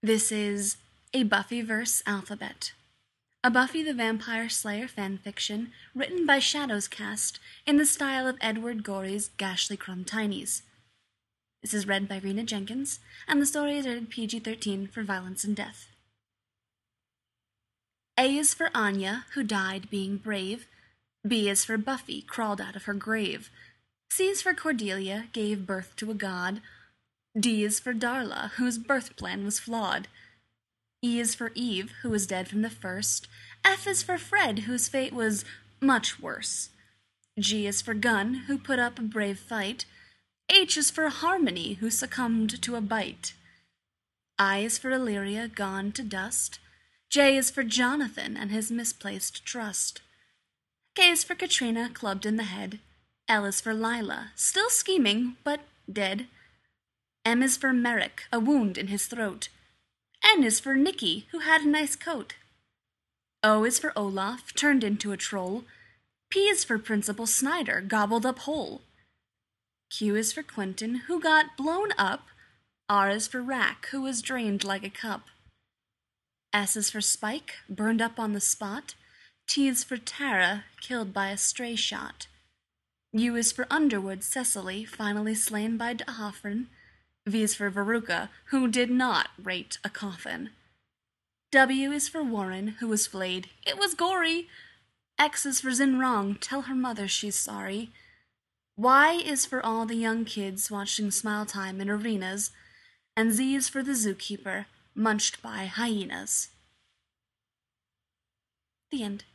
This is a Buffyverse alphabet. A Buffy the Vampire Slayer fanfiction written by Shadows Cast in the style of Edward Gorey's Gashly Crumb Tinies. This is read by Rena Jenkins, and the story is rated PG-13 for violence and death. A is for Anya, who died being brave. B is for Buffy, crawled out of her grave. C is for Cordelia, gave birth to a god. D is for Darla, whose birth plan was flawed. E is for Eve, who was dead from the first. F is for Fred, whose fate was much worse. G is for Gunn, who put up a brave fight. H is for Harmony, who succumbed to a bite. I is for Illyria, gone to dust. J is for Jonathan and his misplaced trust. K is for Katrina, clubbed in the head. L is for Lila, still scheming, but dead. M is for Merrick, a wound in his throat. N is for Nicky, who had a nice coat. O is for Olaf, turned into a troll. P is for Principal Snyder, gobbled up whole. Q is for Quentin, who got blown up. R is for Rack, who was drained like a cup. S is for Spike, burned up on the spot. T is for Tara, killed by a stray shot. U is for Underwood Cecily, finally slain by D'Hoffryn. V is for Veruca, who did not rate a coffin. W is for Warren, who was flayed. It was gory. X is for Zinrong, tell her mother she's sorry. Y is for all the young kids watching Smile Time in arenas. And Z is for the zookeeper, munched by hyenas. The end.